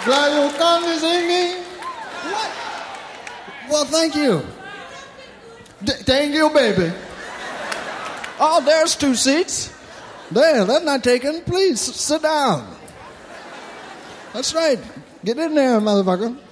Glad you come to see me. What? Well, thank you. Thank you, baby. Oh, there's 2 seats. There, they're not taken. Please, sit down. That's right. Get in there, motherfucker.